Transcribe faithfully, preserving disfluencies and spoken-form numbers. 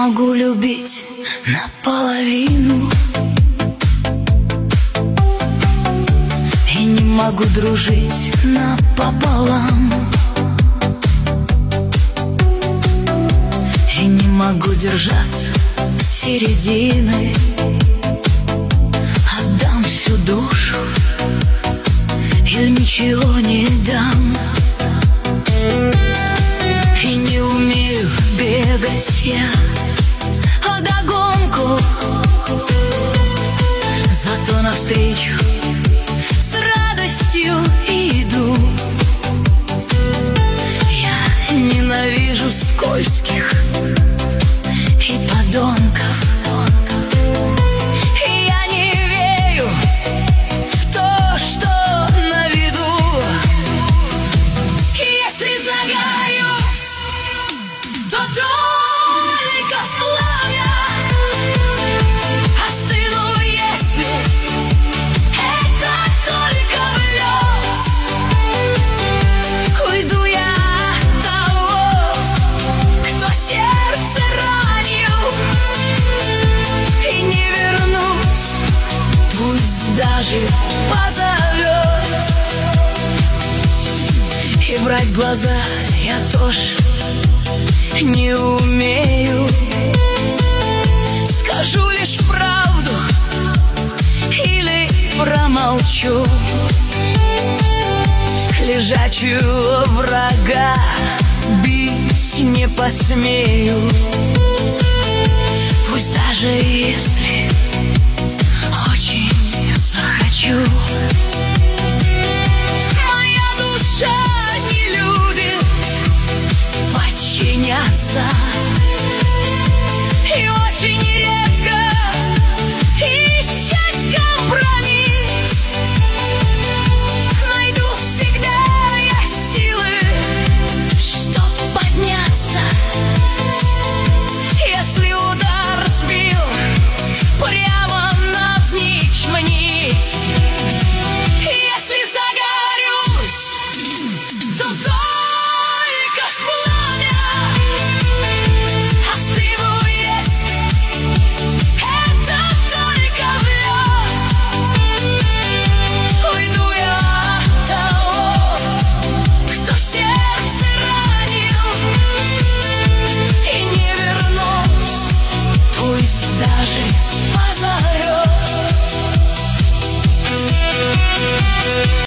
могу любить наполовину, и не могу дружить напополам, и не могу держаться середины. Отдам всю душу или ничего не дам. И не умею бегать я вдогонку, зато навстречу с радостью иду. Я ненавижу скользких и подонков. Я не верю в то, что на виду. Если загорюсь, то только в пламя. Остыну, если это только в лед. Уйду я от того, кто сердце ранил, и не вернусь, пусть даже позовет. И врать в глаза я тоже не умею. Скажу лишь правду или промолчу. Лежачего врага бить не посмею, пусть даже если очень захочу. Моя душа не любит подчиняться, и очень редко ищет компромисс. Найду всегда я силы, чтоб подняться. Если удар сбил прямо навзничь вниз, если загорюсь, то